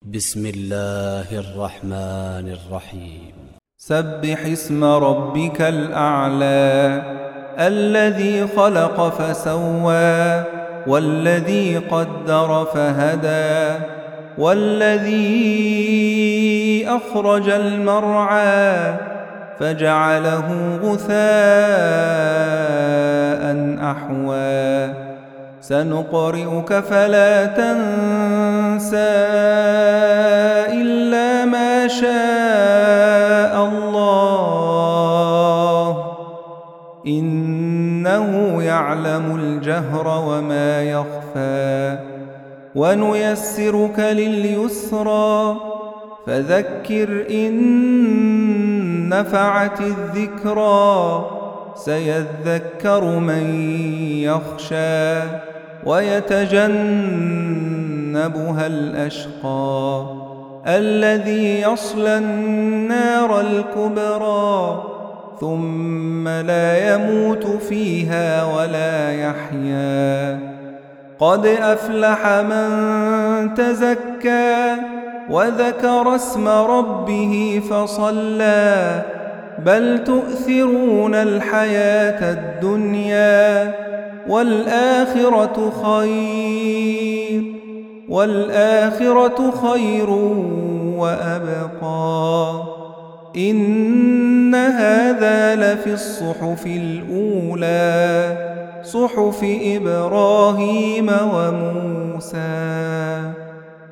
بسم الله الرحمن الرحيم. سبح اسم ربك الأعلى الذي خلق فسوى والذي قدر فهدى والذي أخرج المرعى فجعله غثاء أحوى سنقرئك فلا تنسى إلا ما شاء الله إنه يعلم الجهر وما يخفى ونيسرك لليسرى فذكر إن نفعت الذكرى سيذكر من يخشى ويتجنبها الأشقى الذي يصلى النار الكبرى ثم لا يموت فيها ولا يحيا قد أفلح من تزكى وذكر اسم ربه فصلى بل تؤثرون الحياة الدنيا والآخرة خير وأبقى إن هذا لفي الصحف الأولى صحف إبراهيم وموسى.